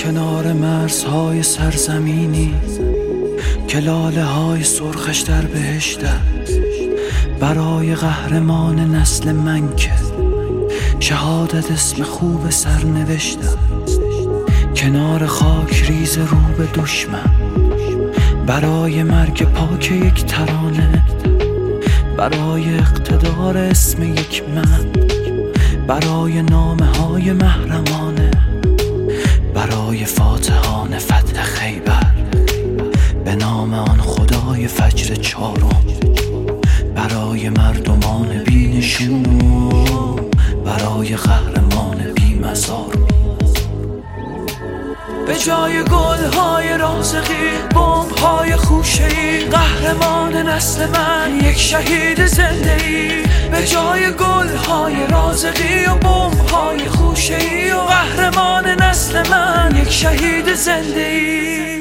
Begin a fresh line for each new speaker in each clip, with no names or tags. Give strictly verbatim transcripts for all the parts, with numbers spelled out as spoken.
کنار مرزهای سرزمینی که لاله های سرخش در بهشته، برای قهرمان نسل من که شهادت اسم خوب سر نوشته. کنار خاک ریز رو به دشمن، برای مرگ پاک یک ترانه، برای اقتدار اسم یک من، برای نامه های محرمانه، برای فاتحان فتح خیبر، به نام آن خدای فجر چارم، برای مردمان بی نشون، برای قهرمان بی مزار. به جای گل‌های رازقی، بمب‌های خوشه‌ای، قهرمان نسل من یک شهید زنده‌ای. به جای گل‌های رازقی و بمب‌های خوشه‌ای و قهرمان نسل من یک شهید زنده‌ای.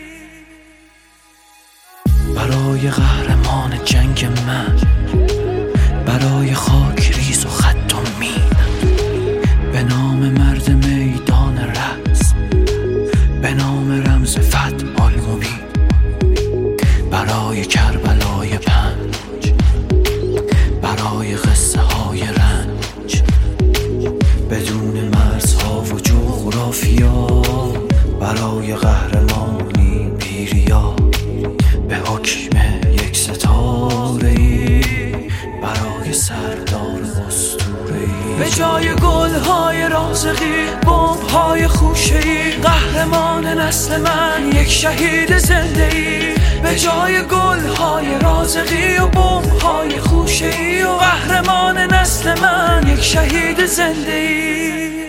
برای قهرمان جنگ من، برای خاک ریز و خط و مین، به نام مرد میدان رأس، به نام رمز فتح المبین، برای کربلای پنج، برای قصه های رنج، بدون مرزها و جغرافیا، برای قهرمانی بیریا، به حکم یک ستاره‌ای، برای سردار اسطوره‌ای. به جای گل‌های رازقی، بمب‌های خوشه‌ای، قهرمان نسل من یک شهید زنده‌ای. به جای گل‌های رازقی و بمب‌های خوشه‌ای و قهرمان نسل من یک شهید زنده‌ای.